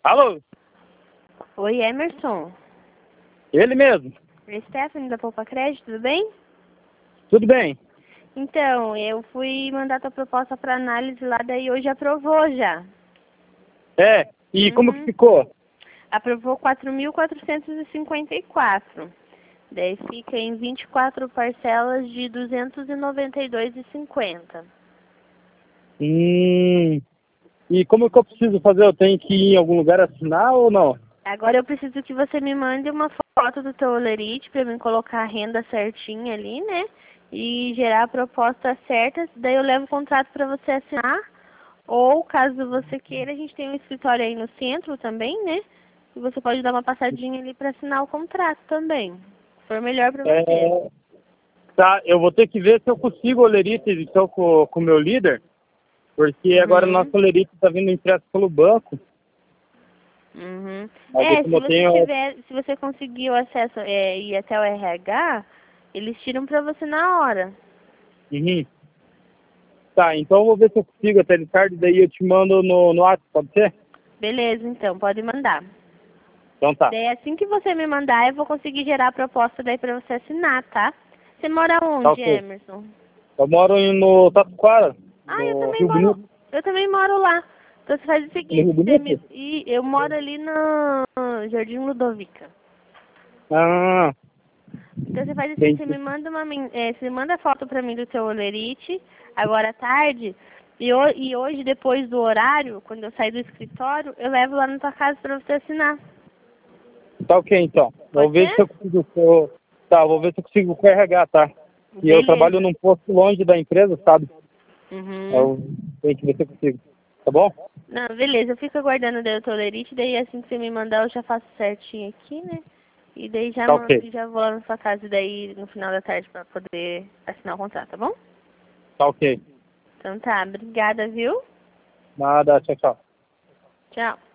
Alô? Oi, Emerson. Ele mesmo? Stephanie da Poupa Crédito, tudo bem? Tudo bem? Então, eu fui mandar tua proposta para análise lá, daí hoje aprovou já. É, e como que ficou? Aprovou 4.454. Daí fica em 24 parcelas de 292,50. E como que eu preciso fazer? Eu tenho que ir em algum lugar assinar ou não? Agora eu preciso que você me mande uma foto do teu olerite para mim colocar a renda certinha ali, né? E gerar a proposta certa. Daí eu levo o contrato para você assinar. Ou, caso você queira, a gente tem um escritório aí no centro também, né? E você pode dar uma passadinha ali para assinar o contrato também. Se for melhor para você. Tá, eu vou ter que ver se eu consigo olerite então com o meu líder, porque agora o nosso olerite está vindo impresso pelo banco. Mas É, como eu tenho... se você conseguir o acesso ir até o RH, eles tiram para você na hora. Tá, então eu vou ver se eu consigo até de tarde, daí eu te mando no WhatsApp, pode ser? Beleza, então, pode mandar. Então tá. Daí assim que você me mandar, eu vou conseguir gerar a proposta daí para você assinar, tá? Você mora Tá, onde, ok. Emerson? Eu moro no Tatuquara, Ah, eu no também Rio moro. Bonito. Eu também moro lá. Então você faz o No Rio seguinte, Bonito? eu moro ali no Jardim Ludovica. Ah, Então você faz assim, você entendi. me manda você manda foto pra mim do seu olerite, agora à tarde, e hoje, depois do horário, quando eu sair do escritório, eu levo lá na tua casa pra você assinar. Tá ok, então. Vou Pode ver se ser? eu consigo... Tá, vou ver se eu consigo carregar, tá? E eu trabalho Beleza. num posto longe da empresa, sabe? Uhum. Eu tenho que ver se eu consigo. Tá bom? Não, beleza, eu fico aguardando daí o teu olerite, daí assim que você me mandar eu já faço certinho aqui, né? E daí já Tá mando, ok. já vou lá na sua casa daí no final da tarde pra poder assinar o contrato, tá bom? Tá ok. Então tá, obrigada, viu? Nada, tchau, tchau. Tchau.